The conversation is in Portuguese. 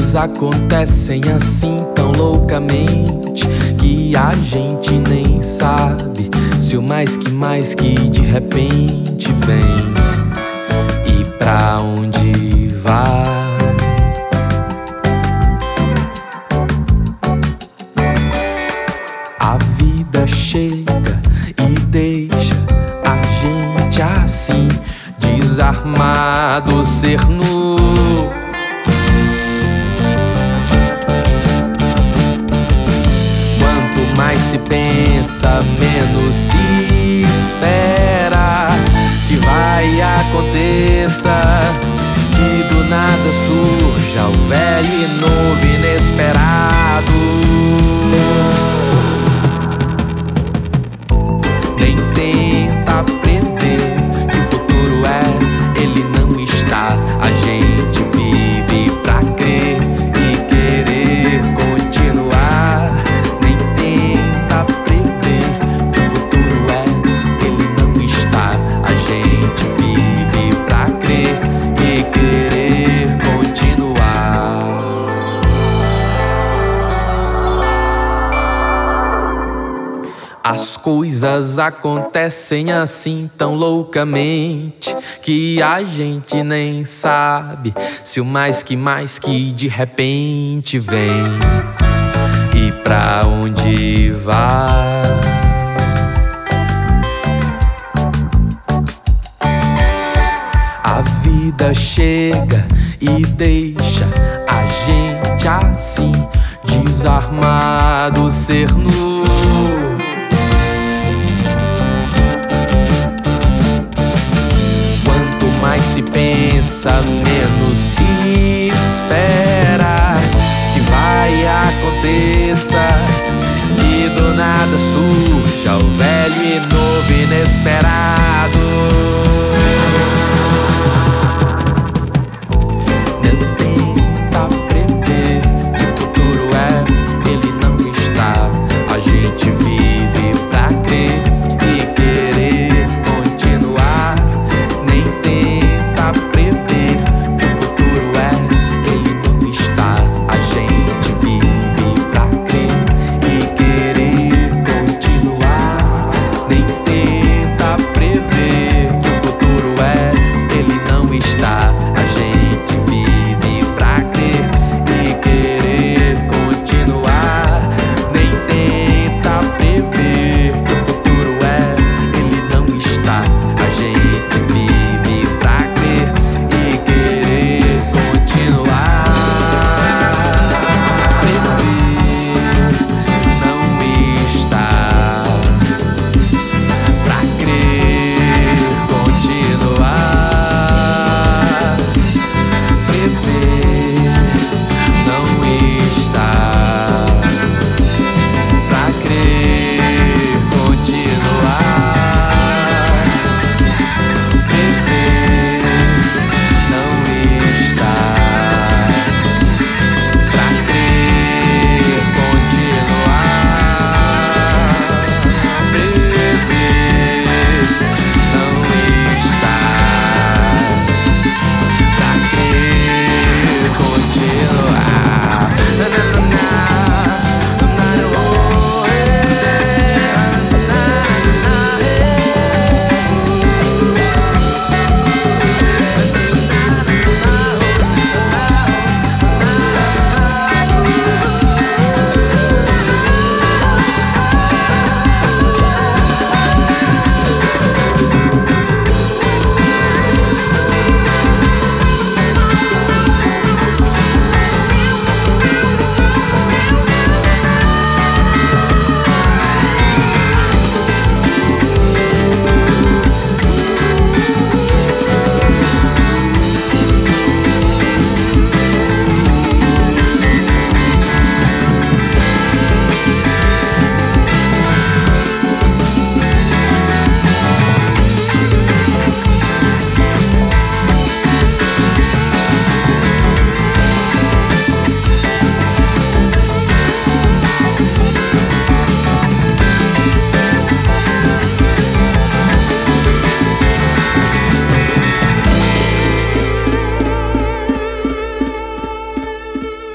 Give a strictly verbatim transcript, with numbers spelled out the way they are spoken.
coisas acontecem assim tão loucamente que a gente nem sabe se o mais que mais que de repente vem e pra onde vai. A vida chega e deixa a gente assim, desarmado, ser nu. Quanto mais se pensa, menos se espera que vai aconteça, que do nada surja o velho e novo inesperado. Nem tenta prever que o futuro é, ele não está. A gente vive pra crer e querer continuar. Nem tenta prever que o futuro é, ele não está. A gente vive pra crer e querer continuar. As coisas acontecem assim tão loucamente que a gente nem sabe se o mais que mais que de repente vem e pra onde vai. A vida chega e deixa a gente assim, desarmado, ser nu. Mais se pensa, menos se espera que vai aconteça, que do nada surja o velho e novo inesperado.